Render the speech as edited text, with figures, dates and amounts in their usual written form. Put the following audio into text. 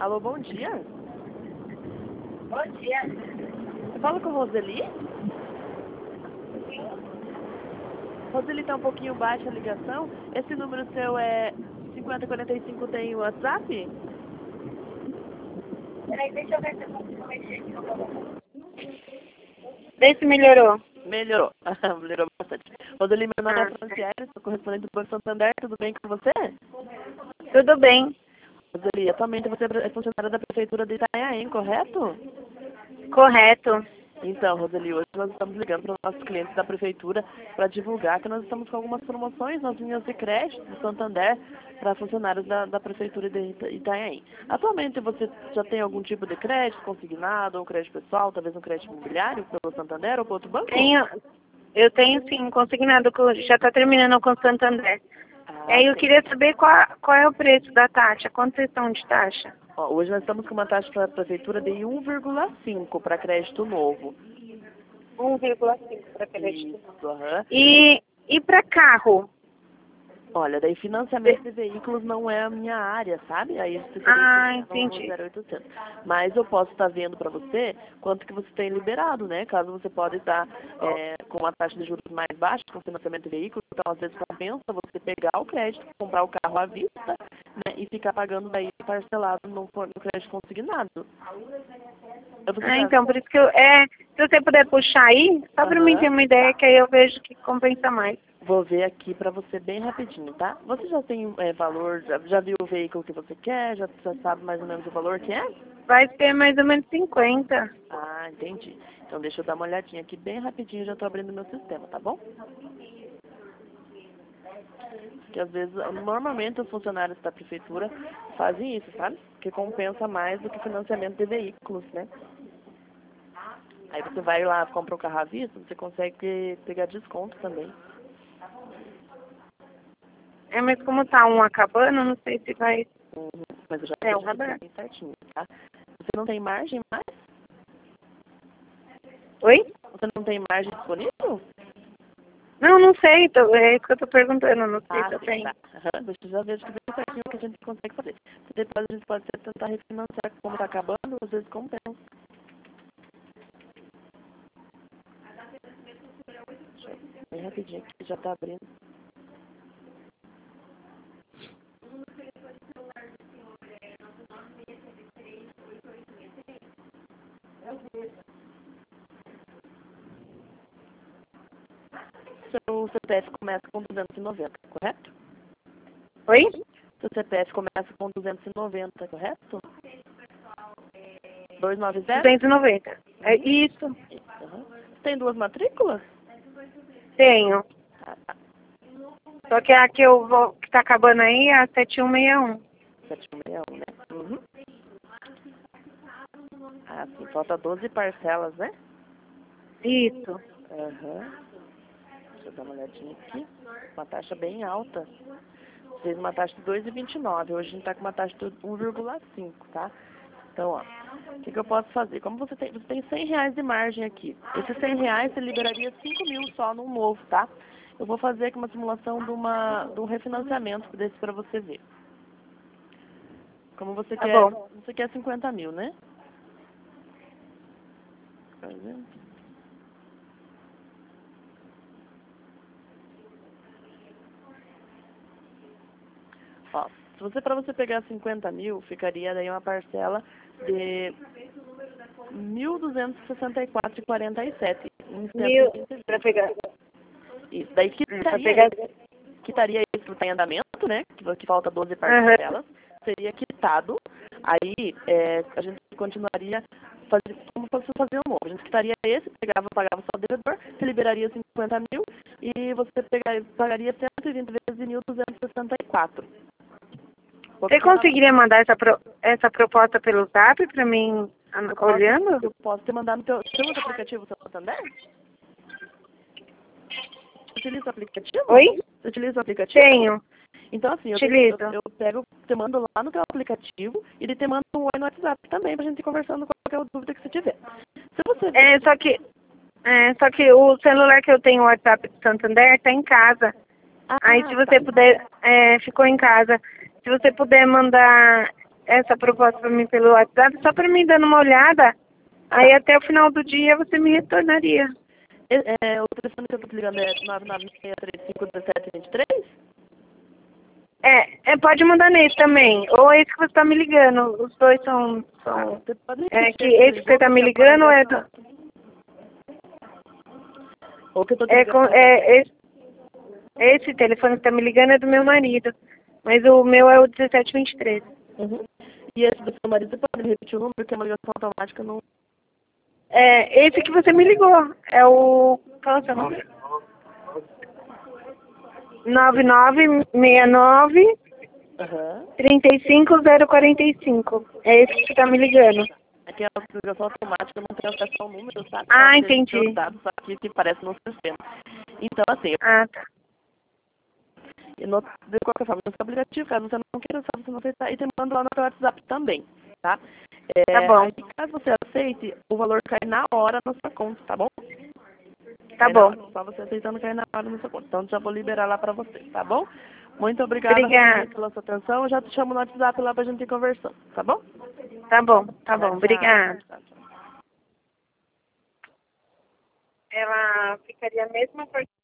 Alô, bom dia. Bom dia. Você fala com a Roseli? Roseli, tá um pouquinho baixa a ligação. Esse número seu é 5045, tem o WhatsApp? Peraí, deixa eu ver se eu consigo mexer aqui. Vê se melhorou. Melhorou. Melhorou bastante. Roseli, meu nome é Ah, Franciele, sou correspondente do Banco Santander. Tudo bem com você? tudo bem. Roseli, atualmente você é funcionária da Prefeitura de Itanhaém, correto? Correto. Então, Roseli, hoje nós estamos ligando para os nossos clientes da Prefeitura para divulgar que nós estamos com algumas promoções nas linhas de crédito do Santander para funcionários da Prefeitura de Itanhaém. Atualmente você já tem algum tipo de crédito consignado, ou crédito pessoal, talvez um crédito imobiliário pelo Santander ou por outro banco? Eu tenho sim, consignado, já está terminando com o Santander. E aí eu queria saber qual é o preço da taxa, quanto vocês estão de taxa? Ó, hoje nós estamos com uma taxa para a Prefeitura de 1,5 para crédito novo. 1,5 para crédito. Isso, aham. E para carro? Olha, daí financiamento de veículos não é a minha área, sabe? Aí você teria que ligar no Entendi. 0800. Mas eu posso estar vendo para você quanto que você tem liberado, né? Caso você pode estar com uma taxa de juros mais baixa, com financiamento de veículos, então às vezes compensa você pegar o crédito, comprar o carro à vista, né? E ficar pagando daí parcelado no crédito consignado. Então, por isso que se você puder puxar aí, só para mim ter uma ideia, que aí eu vejo que compensa mais. Vou ver aqui para você bem rapidinho, tá? Você já tem valor, já viu o veículo que você quer? Já sabe mais ou menos o valor que é? Vai ser mais ou menos 50. Ah, entendi. Então deixa eu dar uma olhadinha aqui bem rapidinho, já estou abrindo meu sistema, tá bom? Porque às vezes, normalmente os funcionários da prefeitura fazem isso, sabe? Que compensa mais do que financiamento de veículos, né? Aí você vai lá, compra o carro à vista, você consegue pegar desconto também. Mas como tá um acabando, não sei se vai... Mas eu já o vejo radar. bem certinho, tá? Você não tem margem mais? Oi? Você não tem margem disponível? Não sei, é isso que eu tô perguntando, não sei se eu Sim, tenho. tá. Deixa eu já ver bem certinho o que a gente consegue fazer. Depois a gente pode tentar refinanciar, como tá acabando, às vezes compensa. Deixa eu ver bem rapidinho aqui, já tá abrindo. Seu CPF começa com 290, correto? Oi? Seu CPF começa com 290, correto? 290? 290. É isso. Uhum. Você tem duas matrículas? Tenho. Ah, tá. Só que a que tá acabando aí é a 7161. 761, né? Uhum. Ah, sim, falta 12 parcelas, né? Isso. Aham. Deixa eu dar uma olhadinha aqui. Uma taxa bem alta. Fez uma taxa de 2,29. Hoje a gente está com uma taxa de 1,5, tá? Então, ó, o que eu posso fazer? Como você tem R$100 de margem aqui. Esses R$100 você liberaria 5 mil só num novo, tá? Eu vou fazer aqui uma simulação de um refinanciamento desse para você ver. Como você Tá quer, bom. você quer 50 mil, né? Tá vendo? Ó, se você, para você pegar 50 mil, ficaria daí uma parcela de 1.264,47. Mil pra pegar. Isso, daí Pra pegar. quitaria isso que está em andamento, né? Que falta 12 parcelas, seria quitado. Aí a gente continuaria como se fosse fazer um novo. A gente quitaria esse, pagava só o devedor, você liberaria 50 mil e você pagaria 120 vezes 1.264. Você conseguiria mandar essa proposta pelo Zap pra mim olhando? Eu posso te mandar no teu... Você usa o aplicativo Santander? Utiliza o aplicativo? Oi? Você utiliza o aplicativo? Tenho. Então, assim, eu pego, te mando lá no teu aplicativo e ele te manda um oi no WhatsApp também pra gente ir conversando com qualquer dúvida que você tiver. Se você... Só que o celular que eu tenho, o WhatsApp do Santander, tá em casa. Aí se você puder, ficou em casa. Se você puder mandar essa proposta para mim pelo WhatsApp, só para mim dando uma olhada. Aí até o final do dia você me retornaria. O telefone que eu tô te ligando é 996351723? Pode mandar nesse também. Ou esse que você tá me ligando. Os dois são Você pode que esse que você tá me ligando é do... Ou que eu tô te ligando. Esse telefone que tá me ligando é do meu marido. Mas o meu é o 1723. Uhum. E esse do seu marido, você pode me repetir o número, porque é uma ligação automática não... Esse que você me ligou. É o... Qual é o seu número? 9969 35045. É esse que você tá me ligando. Aqui é a ligação automática, eu não tenho acesso ao número, sabe? Ah, entendi. Tem os dados aqui que aparecem no sistema. Então, assim... Ah, tá. De qualquer forma, no seu aplicativo, caso você não queira, só você não aceitar, e te manda lá no seu WhatsApp também, tá? Tá bom. Aí, caso você aceite, o valor cai na hora na sua conta, tá bom? Tá bom. Só você aceitando cai na hora na sua conta. Então, já vou liberar lá pra você, tá bom? Muito obrigada pela sua atenção. Eu já te chamo no WhatsApp lá pra gente ir conversando, tá bom? Tá bom, tá bom. Obrigada. Tchau. Ela ficaria a mesma